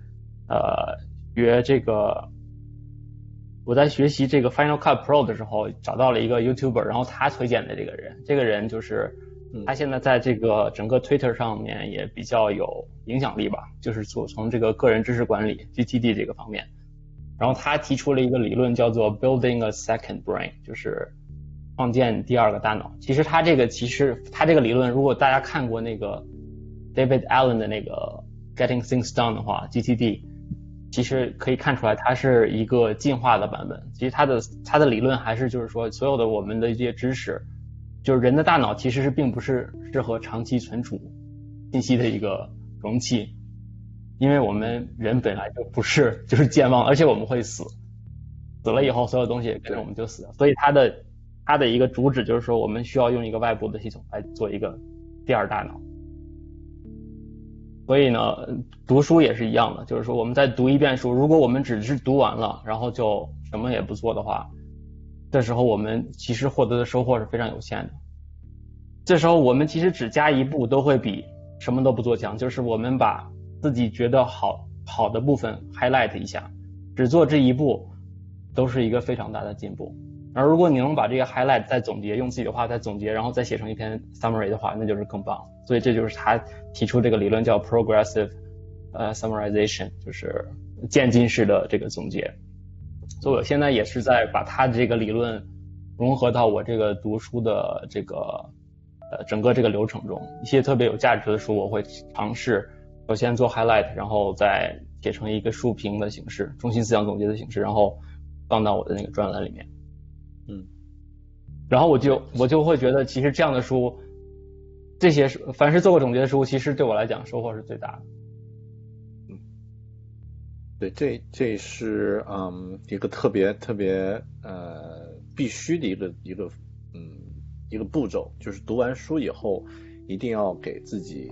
我在学习这个 Final Cut Pro 的时候找到了一个 YouTuber， 然后他推荐的这个人就是他现在在这个整个 Twitter 上面也比较有影响力吧，就是从这个个人知识管理 GTD 这个方面。然后他提出了一个理论叫做 Building a Second Brain， 就是创建第二个大脑。其实他这个理论，如果大家看过那个 David Allen 的那个 Getting Things Done 的话 GTD，其实可以看出来它是一个进化的版本。其实它的理论还是就是说，所有的我们的一些知识，就是人的大脑其实并不是适合长期存储信息的一个容器，因为我们人本来就不是就是健忘，而且我们会死了以后所有东西也跟着我们就死了。所以它的一个主旨就是说，我们需要用一个外部的系统来做一个第二大脑。所以呢，读书也是一样的，就是说我们再读一遍书，如果我们只是读完了，然后就什么也不做的话，这时候我们其实获得的收获是非常有限的。这时候我们其实只加一步都会比什么都不做强，就是我们把自己觉得好的部分 highlight 一下，只做这一步都是一个非常大的进步。而如果你能把这个 highlight 再总结，用自己的话再总结，然后再写成一篇 summary 的话，那就是更棒。所以这就是他提出这个理论叫 progressive summarization， 就是渐进式的这个总结。所以我现在也是在把他这个理论融合到我这个读书的这个整个这个流程中。一些特别有价值的书我会尝试首先做 highlight， 然后再写成一个书评的形式，中心思想总结的形式，然后放到我的那个专栏里面。然后我就会觉得，其实这样的书，这些凡是做过总结的书，其实对我来讲收获是最大的。 对，这是一个特别必须的一个步骤，就是读完书以后一定要给自己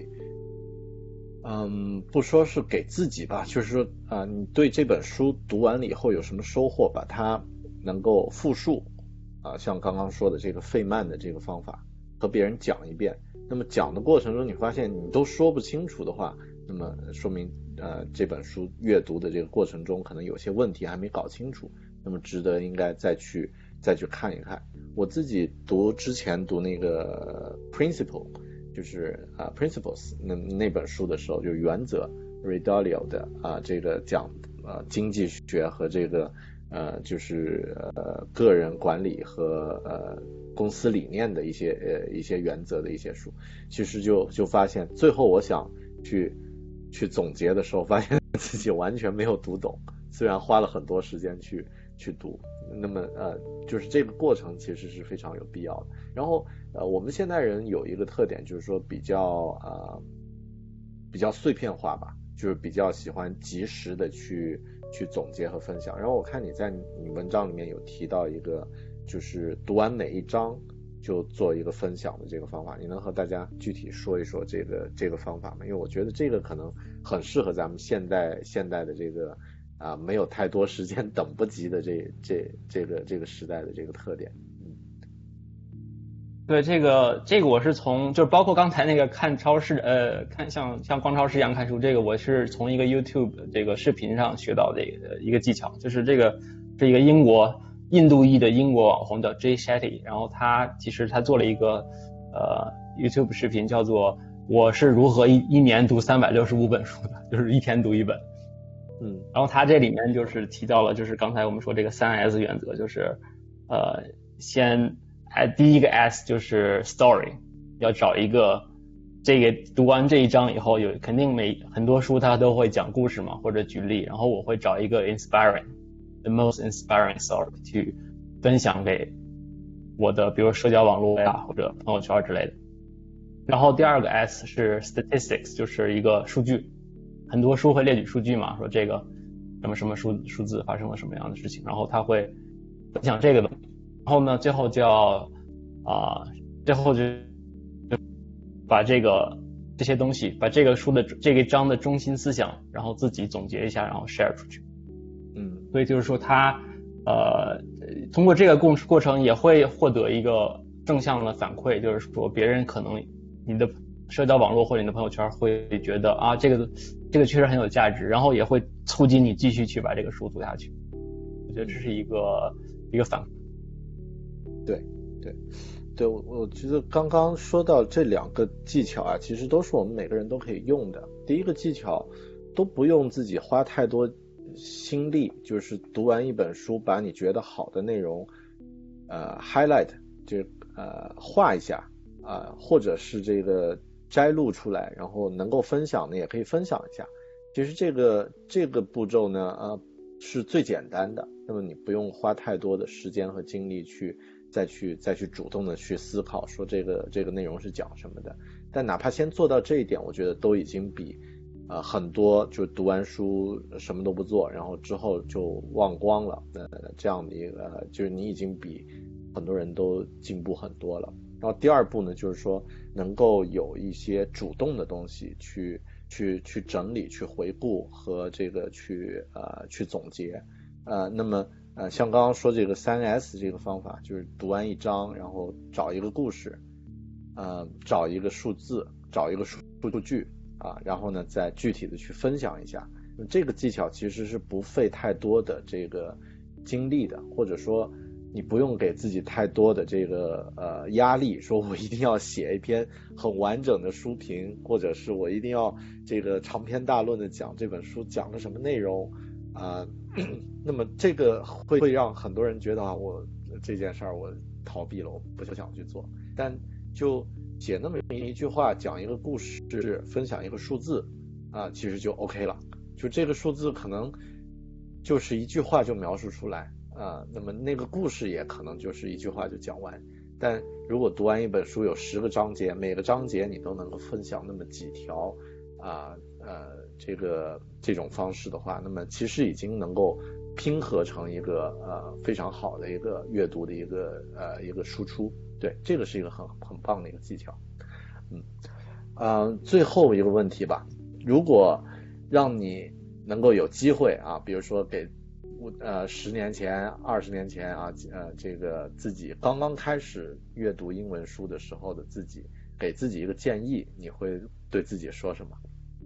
不说是给自己吧，就是说你对这本书读完了以后有什么收获，把它能够复述像刚刚说的这个费曼的这个方法和别人讲一遍。那么讲的过程中你发现你都说不清楚的话，那么说明这本书阅读的这个过程中可能有些问题还没搞清楚，那么值得应该再去看一看。我自己之前读那个 Principle， 就是Principles 那本书的时候，就原则 Ray Dalio 的这个讲经济学和这个就是个人管理和公司理念的一些原则的一些书，其实就发现最后我想去总结的时候，发现自己完全没有读懂，虽然花了很多时间去读。那么就是这个过程其实是非常有必要的。然后我们现代人有一个特点，就是说比较碎片化吧，就是比较喜欢及时的去总结和分享。然后我看你在你文章里面有提到一个，就是读完每一章就做一个分享的这个方法，你能和大家具体说一说这个方法吗？因为我觉得这个可能很适合咱们现代的这个没有太多时间等不及的这个时代的这个特点。 对，这个我是就是包括刚才那个看超市看像逛超市一样看书，这个我是从一个 YouTube 这个视频上学到的一个技巧，就是这个是一个印度裔的英国网红叫 Jay Shetty， 然后他做了一个YouTube 视频，叫做我是如何一年读365本书的，就是一天读一本。然后他这里面就是提到了，就是刚才我们说这个3S 原则，就是第一个 S 就是 story， 要找一个这个读完这一章以后，肯定很多书它都会讲故事嘛，或者举例，然后我会找一个 the most inspiring story 去分享给我的比如社交网络呀或者朋友圈之类的。然后第二个 S 是 statistics， 就是一个数据，很多书会列举数据嘛，说这个什么什么数字发生了什么样的事情，然后他会分享这个的。然后呢，最后就把这些东西，把这个书的这个章的中心思想，然后自己总结一下，然后 share 出去。所以就是说他通过这个过程也会获得一个正向的反馈，就是说别人可能你的社交网络或者你的朋友圈会觉得啊这个确实很有价值，然后也会促进你继续去把这个书读下去。我觉得这是一个反馈。 对，我觉得刚刚说到这两个技巧啊，其实都是我们每个人都可以用的。第一个技巧都不用自己花太多心力，就是读完一本书把你觉得好的内容highlight， 就画一下或者是这个摘录出来，然后能够分享的也可以分享一下。其实这个步骤呢是最简单的，那么你不用花太多的时间和精力再去主动的去思考说这个内容是讲什么的。但哪怕先做到这一点，我觉得都已经比很多就读完书什么都不做，然后之后就忘光了这样的一个就是你已经比很多人都进步很多了。然后第二步呢，就是说能够有一些主动的东西去整理、去回顾和这个去总结。那么像刚刚说这个 3S 这个方法，就是读完一章，然后找一个故事，找一个数字，找一个数据然后呢再具体的去分享一下。这个技巧其实是不费太多的这个精力的，或者说你不用给自己太多的这个压力，说我一定要写一篇很完整的书评，或者是我一定要这个长篇大论的讲这本书讲了什么内容那么这个会让很多人觉得我这件事儿我逃避了，我不想去做。但就写那么一句话，讲一个故事，分享一个数字其实就 OK 了。就这个数字可能就是一句话就描述出来那么那个故事也可能就是一句话就讲完。但如果读完一本书有10个章节，每个章节你都能够分享那么几条这种方式的话，那么其实已经能够拼合成一个非常好的一个阅读的一个输出。对，这个是一个很棒的一个技巧。最后一个问题吧，如果让你能够有机会比如说给10年前、20年前这个自己刚刚开始阅读英文书的时候的自己，给自己一个建议，你会对自己说什么？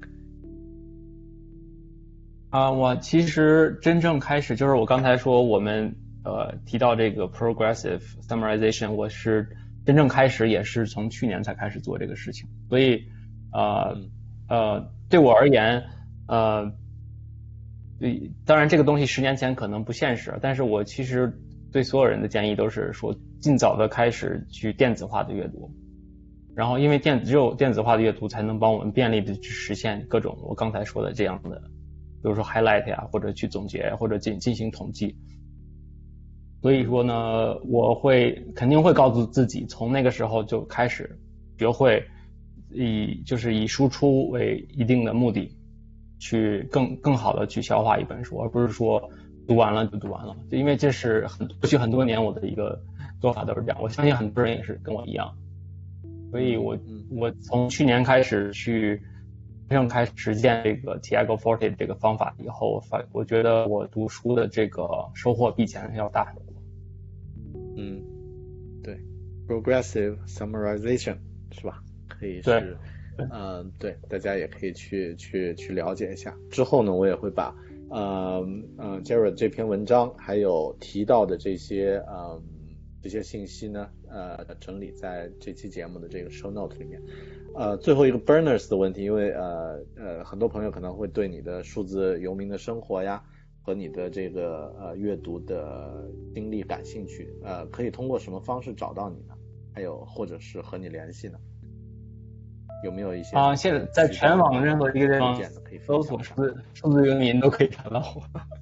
我其实真正开始就是我刚才说我们提到这个 progressive summarization， 我是真正开始也是从去年才开始做这个事情。所以对我而言当然这个东西10年前可能不现实，但是我其实对所有人的建议都是说尽早的开始去电子化的阅读。然后因为只有电子化的阅读才能帮我们便利的去实现各种我刚才说的这样的，比如说 highlight 呀，或者去总结，或者进行统计。所以说呢，我肯定会告诉自己，从那个时候就开始学会以输出为一定的目的，去更好的去消化一本书，而不是说读完了就读完了。因为这是过去很多年我的一个做法都是这样，我相信很多人也是跟我一样。所以我从去年开始开始实践这个 Tiago Forte 这个方法以后，我觉得我读书的这个收获比以前要大很多。 对 ，progressive summarization 是吧？可以是，对，大家也可以去了解一下。之后呢，我也会把Jared 这篇文章还有提到的这些信息呢整理在这期节目的这个 show note 里面。最后一个 burners 的问题，因为很多朋友可能会对你的数字游民的生活呀和你的这个阅读的经历感兴趣，可以通过什么方式找到你呢？还有或者是和你联系呢？ 有没有一些现在在全网任何一个地方搜索数字游民都可以找到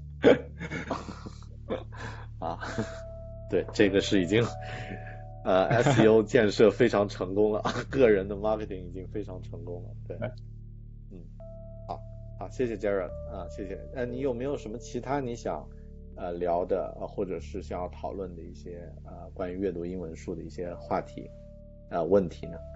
我啊？对，这个是已经SEO 建设非常成功了，个人的 marketing 已经非常成功了。对，好，谢谢 Jared 啊，谢谢。你有没有什么其他你想聊的或者是想要讨论的一些关于阅读英文书的一些话题问题呢？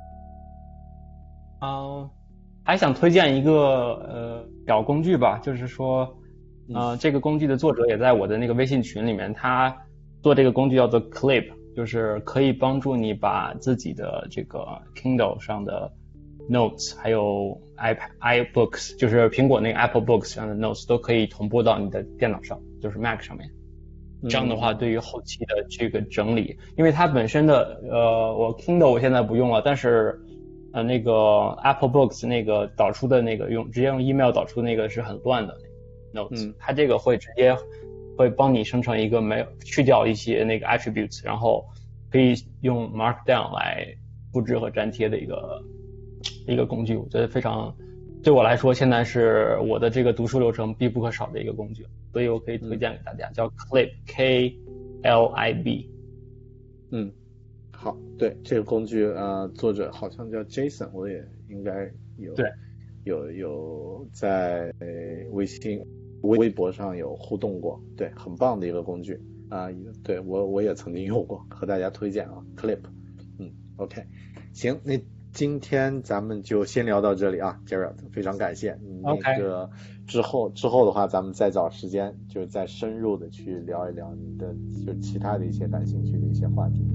还想推荐一个小工具吧，就是说这个工具的作者也在我的那个微信群里面，他做这个工具叫做 Clip， 就是可以帮助你把自己的这个 Kindle 上的 Notes 还有 iBooks 就是苹果那个 Apple Books 上的 Notes 都可以同步到你的电脑上，就是 Mac 上面。这样的话对于后期的这个整理，因为它本身的我 Kindle 我现在不用了，但是那个 Apple Books 那个导出的那个直接用 email 导出那个是很乱的 Notes，它这个会直接会帮你生成一个去掉一些那个 attributes， 然后可以用 Markdown 来复制和粘贴的一个工具，我觉得非常对我来说现在是我的这个读书流程必不可少的一个工具，所以我可以推荐给大家，叫 Clip KLIB。 好，对，这个工具作者好像叫 Jason， 我也应该有在微博上有互动过，对，很棒的一个工具对，我也曾经用过，和大家推荐Clip。OK， 行，那今天咱们就先聊到这里Jared， 非常感谢。那个之后的话，咱们再找时间就再深入的去聊一聊你的就其他的一些感兴趣的一些话题。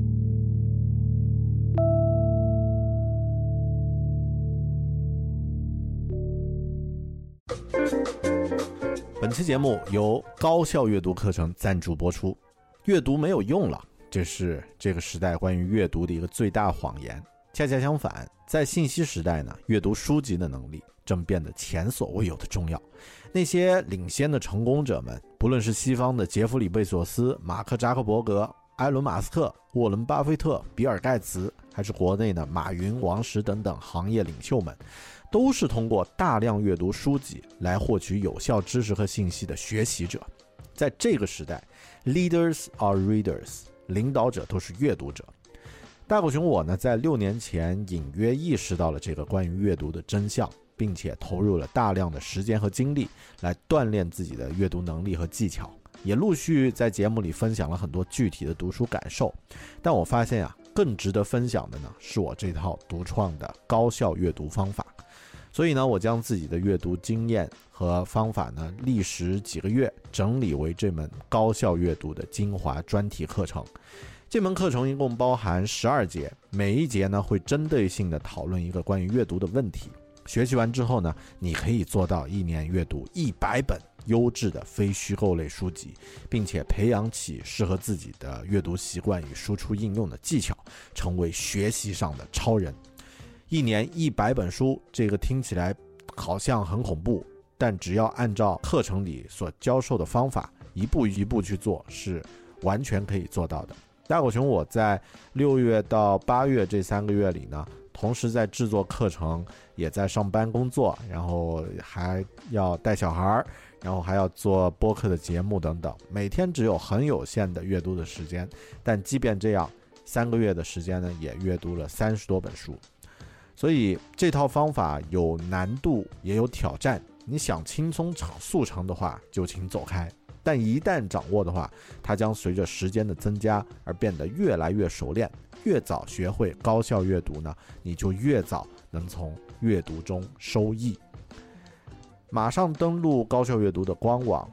本期节目由高效阅读课程赞助播出。阅读没有用了，这是这个时代关于阅读的一个最大谎言。恰恰相反，在信息时代呢，阅读书籍的能力正变得前所未有的重要。那些领先的成功者们，不论是西方的杰弗里·贝索斯、马克·扎克伯格、埃伦·马斯克、沃伦·巴菲特、比尔·盖茨，还是国内的马云、王石等等行业领袖们，都是通过大量阅读书籍来获取有效知识和信息的学习者。在这个时代 ，Leaders are readers， 领导者都是阅读者。大狗熊我呢，在6年前隐约意识到了这个关于阅读的真相，并且投入了大量的时间和精力来锻炼自己的阅读能力和技巧，也陆续在节目里分享了很多具体的读书感受。但我发现更值得分享的呢，是我这套独创的高效阅读方法。所以呢，我将自己的阅读经验和方法呢，历时几个月整理为这门高效阅读的精华专题课程。这门课程一共包含12节，每一节呢会针对性的讨论一个关于阅读的问题。学习完之后呢，你可以做到1年阅读100本优质的非虚构类书籍，并且培养起适合自己的阅读习惯与输出应用的技巧，成为学习上的超人。1年100本书，这个听起来好像很恐怖，但只要按照课程里所教授的方法一步一步去做，是完全可以做到的。大狗熊我在6月到8月这3个月里呢，同时在制作课程，也在上班工作，然后还要带小孩，然后还要做播客的节目等等，每天只有很有限的阅读的时间，但即便这样，3个月的时间呢，也阅读了30多本书。所以这套方法有难度也有挑战，你想轻松速成的话就请走开，但一旦掌握的话，它将随着时间的增加而变得越来越熟练。越早学会高效阅读呢，你就越早能从阅读中收益。马上登录高效阅读的官网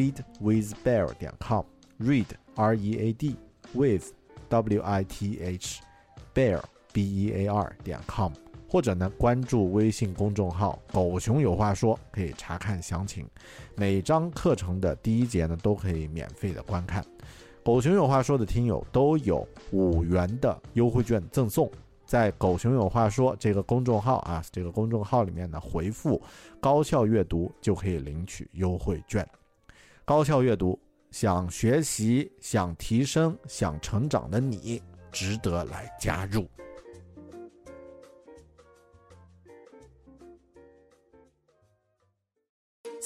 readwithbear.com， read R-E-A-D with W-I-T-H bear B-E-A-R.com， 或者呢关注微信公众号狗熊有话说，可以查看详情。每章课程的第1节呢都可以免费的观看。狗熊有话说的听友都有5元的优惠券赠送，在狗熊有话说这个公众号这个公众号里面呢回复高效阅读就可以领取优惠券。高效阅读，想学习、想提升、想成长的你，值得来加入。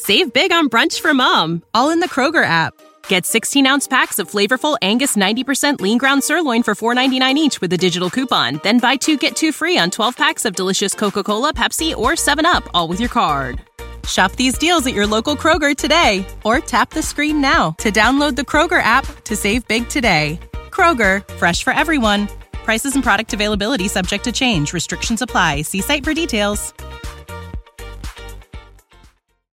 Save big on brunch for mom, all in the Kroger app. Get 16-ounce packs of flavorful Angus 90% lean ground sirloin for $4.99 each with a digital coupon. Then buy 2, get 2 free on 12 packs of delicious Coca-Cola, Pepsi, or 7-Up, all with your card. Shop these deals at your local Kroger today, or tap the screen now to download the Kroger app to save big today. Kroger, fresh for everyone. Prices and product availability subject to change. Restrictions apply. See site for details.